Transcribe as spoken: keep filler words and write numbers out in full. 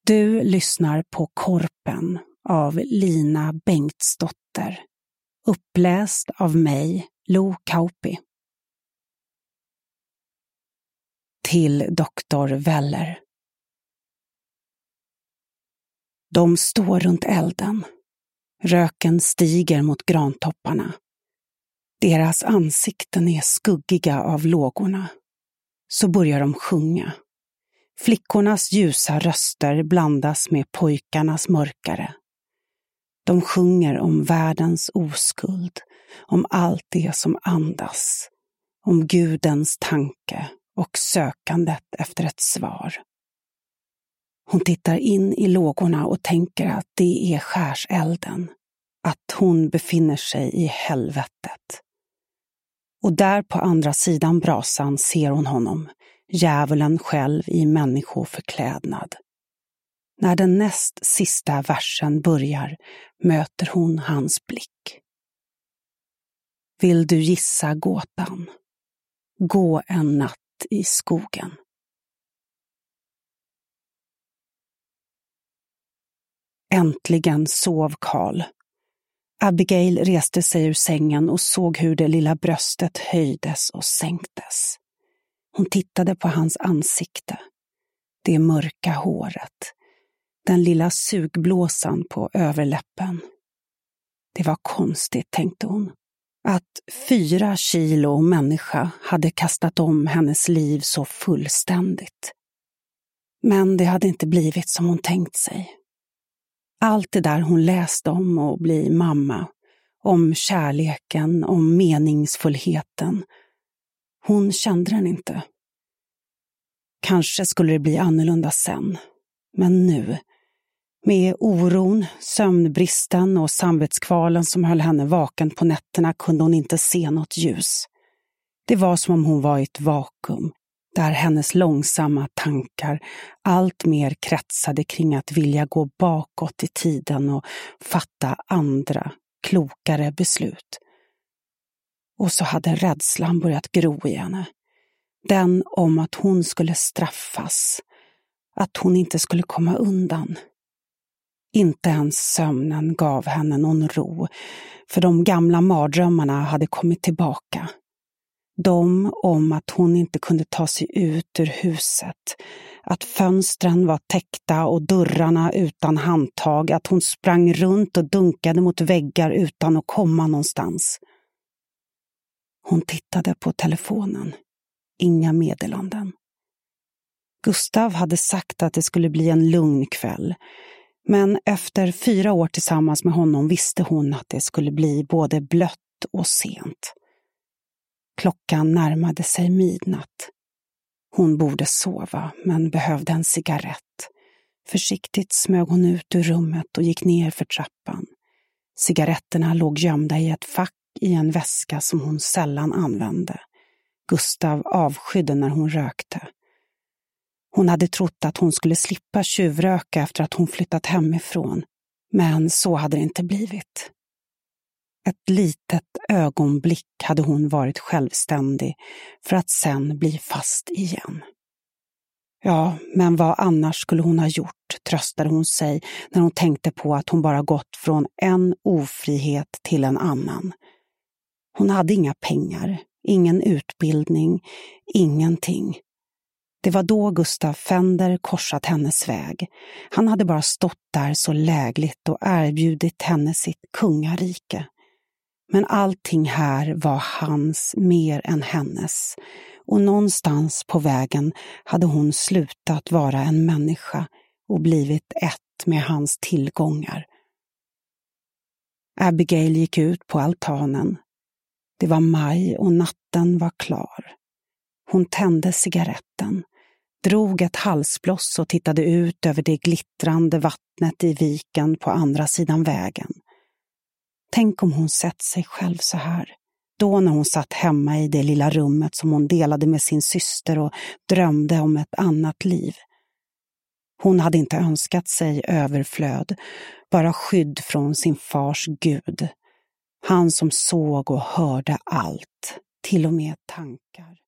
Du lyssnar på Korpen av Lina Bengtsdotter. Uppläst av mig, Lo Kauppi. Till doktor Weller. De står runt elden. Röken stiger mot grantopparna. Deras ansikten är skuggiga av lågorna. Så börjar de sjunga. Flickornas ljusa röster blandas med pojkarnas mörkare. De sjunger om världens oskuld, om allt det som andas, om Gudens tanke och sökandet efter ett svar. Hon tittar in i lågorna och tänker att det är skärselden, att hon befinner sig i helvetet. Och där på andra sidan brasan ser hon honom, djävulen själv i människoförklädnad. När den näst sista versen börjar möter hon hans blick. Vill du gissa gåtan? Gå en natt i skogen. Äntligen sov Karl. Abigail reste sig ur sängen och såg hur det lilla bröstet höjdes och sänktes. Hon tittade på hans ansikte, det mörka håret, den lilla sugblåsan på överläppen. Det var konstigt, tänkte hon, att fyra kilo människa hade kastat om hennes liv så fullständigt. Men det hade inte blivit som hon tänkt sig. Allt det där hon läste om att bli mamma, om kärleken, om meningsfullheten. Hon kände den inte. Kanske skulle det bli annorlunda sen. Men nu, med oron, sömnbristen och samvetskvalen som höll henne vaken på nätterna, kunde hon inte se något ljus. Det var som om hon var i ett vakuum, där hennes långsamma tankar allt mer kretsade kring att vilja gå bakåt i tiden och fatta andra, klokare beslut. Och så hade rädslan börjat gro i henne. Den om att hon skulle straffas, att hon inte skulle komma undan. Inte ens sömnen gav henne någon ro, för de gamla mardrömmarna hade kommit tillbaka. De om att hon inte kunde ta sig ut ur huset, att fönstren var täckta och dörrarna utan handtag, att hon sprang runt och dunkade mot väggar utan att komma någonstans. Hon tittade på telefonen. Inga meddelanden. Gustav hade sagt att det skulle bli en lugn kväll, men efter fyra år tillsammans med honom visste hon att det skulle bli både blött och sent. Klockan närmade sig midnatt. Hon borde sova, men behövde en cigarett. Försiktigt smög hon ut ur rummet och gick ner för trappan. Cigaretterna låg gömda i ett fack i en väska som hon sällan använde. Gustav avskydde när hon rökte. Hon hade trott att hon skulle slippa tjuvröka efter att hon flyttat hemifrån, men så hade det inte blivit. Ett litet ögonblick hade hon varit självständig för att sen bli fast igen. Ja, men vad annars skulle hon ha gjort, tröstade hon sig när hon tänkte på att hon bara gått från en ofrihet till en annan. Hon hade inga pengar, ingen utbildning, ingenting. Det var då Gustav Fender korsat hennes väg. Han hade bara stått där så lägligt och erbjudit henne sitt kungarike. Men allting här var hans mer än hennes. Och någonstans på vägen hade hon slutat vara en människa och blivit ett med hans tillgångar. Abigail gick ut på altanen. Det var maj och natten var klar. Hon tände cigaretten, drog ett halsbloss och tittade ut över det glittrande vattnet i viken på andra sidan vägen. Tänk om hon sett sig själv så här, då när hon satt hemma i det lilla rummet som hon delade med sin syster och drömde om ett annat liv. Hon hade inte önskat sig överflöd, bara skydd från sin fars Gud. Han som såg och hörde allt, till och med tankar.